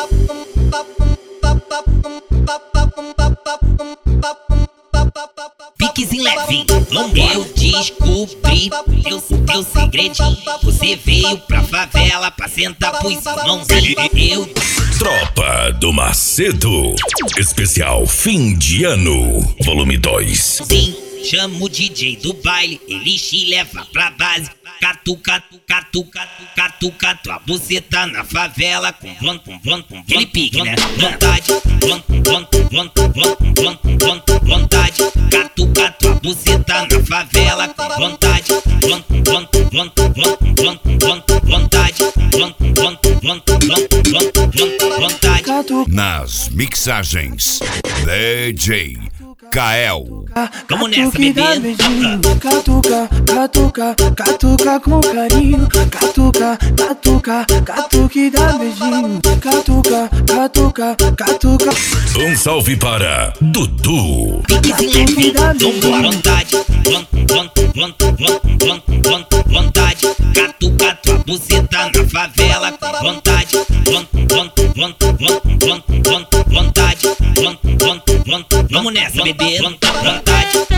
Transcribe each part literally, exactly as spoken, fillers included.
Piquezinho levinho, eu descobri teu, teu segredinho. Você veio pra favela pra sentar pros irmãozinhos. Eu... Tropa do Macedo, especial fim de ano, volume dois. Sim, chama o D J do baile, ele te leva pra base. Catu, catu, catu, catu, catu, catu, a buceta na favela com von, com von, com aquele pique, né? Vontade, von, von, von, von, von, von, vontade. Catu, catu, a buceta na favela com vontade. Von, von, von, von, von, von, vontade. Von, von, von, von, von, vontade. Nas mixagens, D J Kael. Vamos nessa, bebê. Catuca, catuca, catuca com carinho. Catuca, catuca, catuque dá beijinho. Catuca, catuca, catuca. Um salve para Dudu. Piquezinho levinho, com vontade. Von, von, von, von, von, von, vontade. Catu, catu, a buceta na favela com vontade. Von, von, von, von, von, von, vontade. Von, von, von, vamos nessa, bebê. Vontade.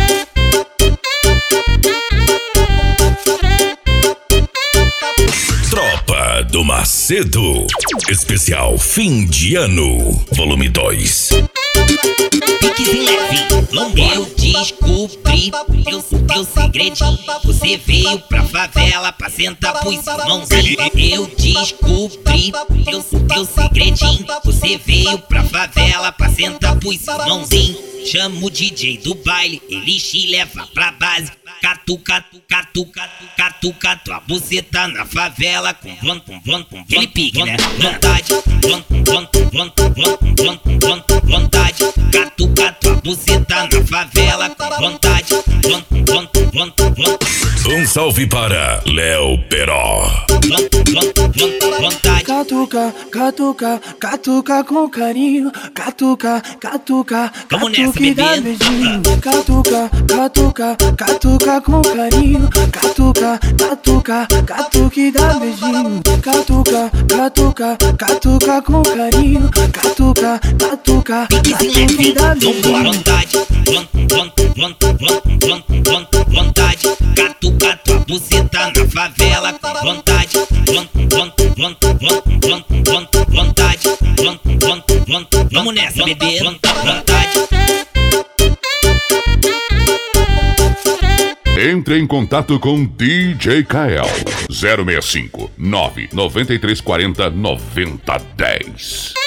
Tropa do Macedo, especial fim de ano, volume dois. Piquezinho levinho, eu descobri teu, teu segredinho. Você veio pra favela pra sentar pros irmãozinhos. Eu descobri teu, teu segredinho. Você veio pra favela pra sentar pros irmãozinhos. Chama o D J do baile, ele te leva pra base. Catu, catu, catu, catu, catu, catu, a buceta na favela com von, com von, com aquele pique, né? Vontade, von, von, von, von, von, von, vontade. Catu, catu, a buceta na favela com vontade. Von, von, von, von. Um salve para Léo Peró. Catuca, catuca, catuca com carinho. Catuca, catuca, catuque dá beijinho. Catuca, catuca, catuca com carinho. Catuca, catuca, catuque dá beijinho. Catuca, catuca, catuca com carinho. Catuca, catuca, catuque dá beijinho. Vontade, von, von, von, von, von, vontade. Catu, catu, a buceta na favela com vontade. Von, von, von, von, von, von, vontade. Von, von, von, vamos nessa, bebê. Vontade. Entre em contato com D J Kael zero seis cinco nove nove três quatro zero nove zero um zero.